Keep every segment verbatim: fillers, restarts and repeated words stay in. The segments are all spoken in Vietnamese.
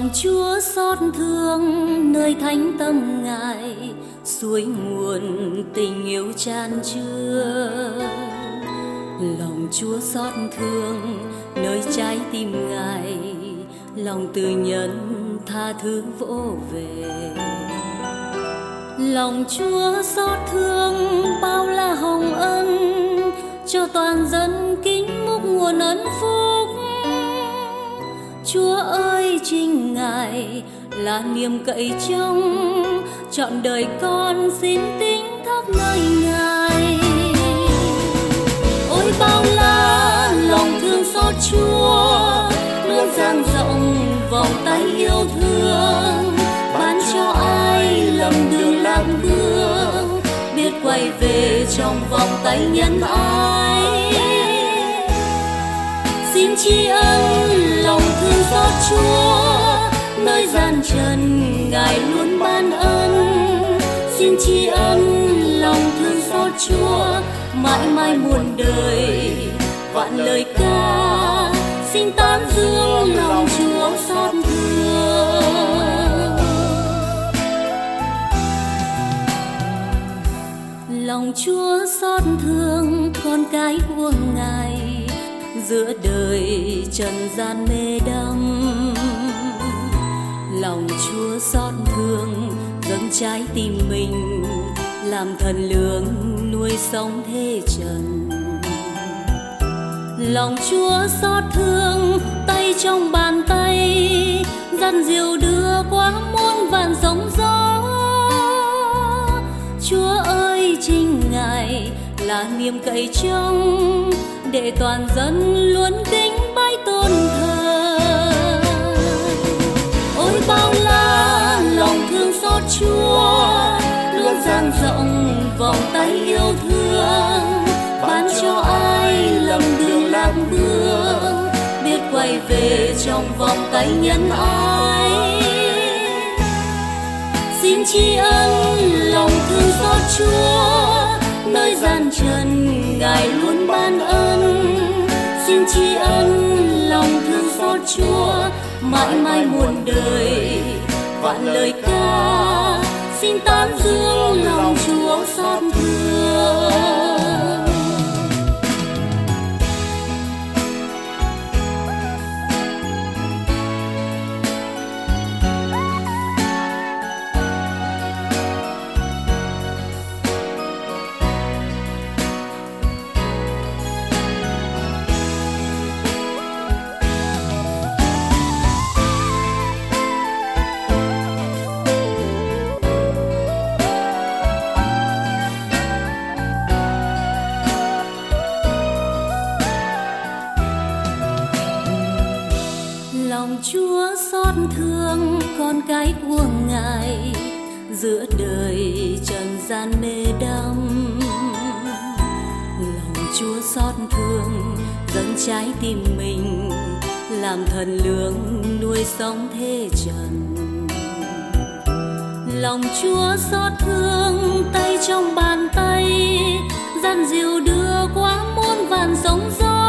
Lòng Chúa xót thương nơi thánh tâm Ngài, suối nguồn tình yêu tràn chứa. Lòng Chúa xót thương nơi trái tim Ngài, lòng từ nhân tha thứ vỗ về. Lòng Chúa xót thương bao la hồng ân, cho toàn dân kính múc nguồn ân phúc. Chúa ơi, chính Ngài là niềm cậy trông, trọn đời con xin tín thác nơi Ngài. Ôi bao la lòng thương xót Chúa, luôn dang rộng vòng tay yêu thương, ban cho ai lầm đường lạc bước, biết quay về trong vòng tay nhân ái. Xin tri ân lòng thương xót Chúa, nơi gian trần Ngài luôn ban ân. Xin tri ân lòng thương xót Chúa, mãi mãi muôn đời vạn lời ca. Xin tán dương lòng Chúa xót thương. Lòng Chúa xót thương con cái của Ngài, giữa đời trần gian mê đắm. Lòng Chúa xót thương dâng trái tim mình, làm thần lương nuôi sống thế trần. Lòng Chúa xót thương tay trong bàn tay, dắt dìu đưa qua muôn vàn sóng gió. Chúa ơi, chính Ngài là niềm cậy trông, để toàn dân luôn kính bái tôn thờ. Ôi bao la lòng thương xót Chúa, luôn dang rộng vòng tay yêu thương, ban cho ai lầm đường lạc bước, biết quay về trong vòng tay nhân ái. Xin tri ân lòng thương xót Chúa, nơi gian trần Ngài luôn ban ân. Xin tri ân lòng thương xót Chúa, mãi mãi muôn đời vạn lời ca. Xin tán dương lòng Chúa xót thương. Lòng Chúa xót thương con cái của Ngài, giữa đời trần gian mê đắm. Lòng Chúa xót thương dâng trái tim mình, làm thần lương nuôi sống thế trần. Lòng Chúa xót thương tay trong bàn tay, dắt dìu đưa qua muôn vàn sóng gió.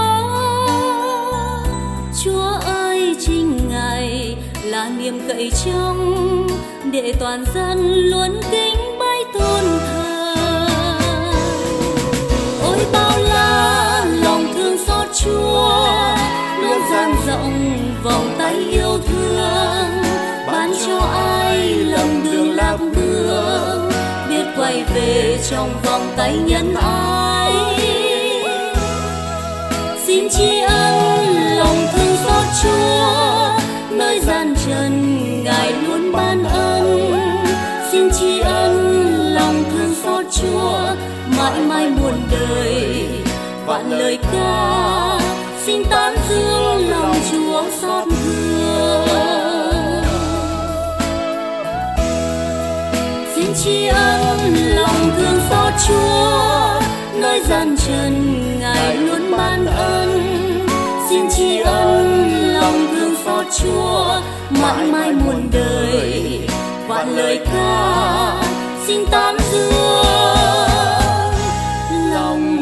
Chúa ơi, chính Ngài là niềm cậy trông, để toàn dân luôn kính bái tôn thờ. Ôi bao la lòng thương xót Chúa, luôn dang rộng vòng tay yêu thương, ban cho ai lầm đường lạc bước, biết quay về trong vòng tay nhân ái. Xin tri ân lòng thương xót Chúa, nơi gian trần Ngài luôn ban ân. Xin tri ân lòng thương xót Chúa, mãi mãi muôn đời vạn lời ca. Xin tán dương lòng Chúa xót thương. Xin tri ân lòng thương xót Chúa, nơi gian trần Ngài luôn ban ân. Xin tri ân lòng thương xót Chúa, mãi mãi muôn đời vạn lời ca. Xin tán dương lòng